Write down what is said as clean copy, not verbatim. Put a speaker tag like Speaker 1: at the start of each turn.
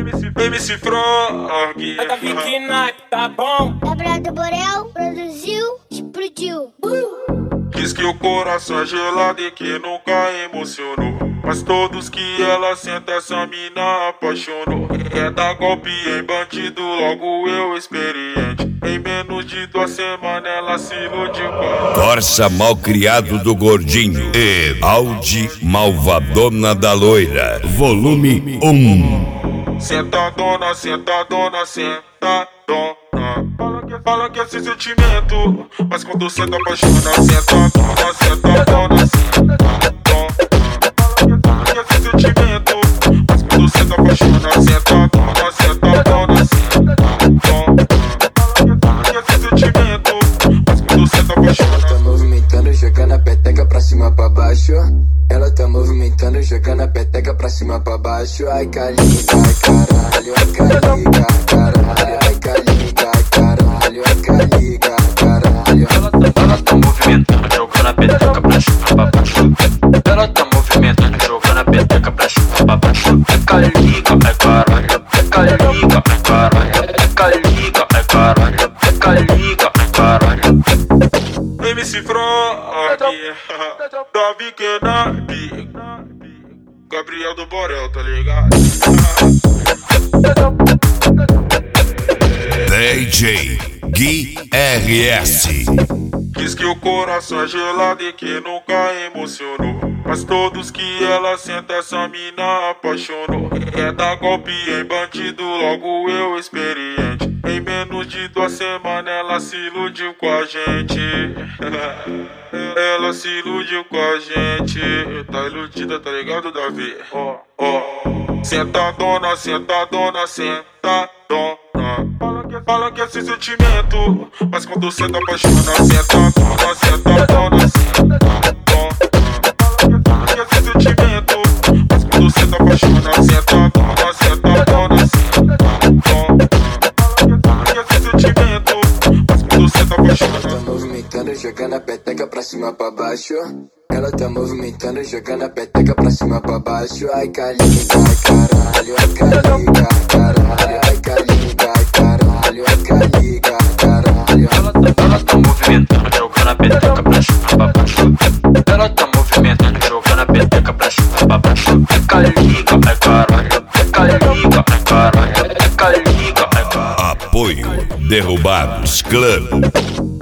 Speaker 1: MC Frog.
Speaker 2: Tá pequena, tá bom?
Speaker 3: Gabriel do Borel produziu, explodiu.
Speaker 1: Diz que o coração é gelado e que nunca emocionou, mas todos que ela senta essa mina apaixonou. É dar golpe em bandido, logo eu experiente. Em menos de 2 semanas ela se iludiu com
Speaker 4: Corsa Malcriado do Gordinho e Audi Malvadona da Loira, volume 1.
Speaker 1: Sentadona, sentadona, sentadona. Fala que é sem sentimento, mas quando cê tá apaixona, sentadona, sentadona, sentadona. Fala que é sem sentimento, mas quando cê tá apaixona, sentadona, sentadona, sentadona. Fala que é sem sentimento, mas quando cê tá apaixona.
Speaker 5: Tá movimentando, jogando a peteca pra cima pra baixo. Ela tá movimentando, jogando a peteca pra cima pra baixo. Ai, caliga, ai, caralho, ai, caliga, caralho, ai, caliga, ai, caralho, ai, caliga, caralho.
Speaker 6: Ela tá movimentando, jogando a peteca pra cima pra baixo. Ela tá movimentando, jogando a peteca pra cima pra baixo. Ai, caliga, ai, caralho, ai, caliga, ai, caralho, ai, caliga, ai, caralho, ai, caliga, ai, caralho.
Speaker 1: MC Frog, Davi Kenab, Gabriel do Borel, tá ligado?
Speaker 4: DJ Gui RS.
Speaker 1: Diz que o coração é gelado e que nunca emocionou, mas todos que ela senta essa mina apaixonou. É dar golpe em bandido, logo eu experiente. Em menos de 2 semanas ela se iludiu com a gente. Ela se iludiu com a gente. Tá iludida, tá ligado, Davi? Sentadona, sentadona, sentadona. Fala que é sem sentimento, mas quando cê tá apaixona, sentadona, sentadona, sentadona. Fala que é sem sentimento, mas quando cê tá apaixona, sentadona, sentadona, sentadona. Fala que é sem sentimento, mas quando cê tá apaixona.
Speaker 5: Tá movimentando, jogando a peteca pra cima pra baixo. Ela tá movimentando, jogando a peteca pra cima pra baixo. Ai, caliga, ai, caralho, ai, caliga, caralho, ai, caliga, ai, caralho, ai, caliga, caralho.
Speaker 6: Ela tá movimentando, jogando a peteca pra cima pra baixo. Ela tá movimentando, jogando a peteca pra cima pra baixo. Ai, caliga, ai, caralho, ai, caliga, ai, caralho, ai, caliga, ai, caralho.
Speaker 4: Apoio Derrubados Club.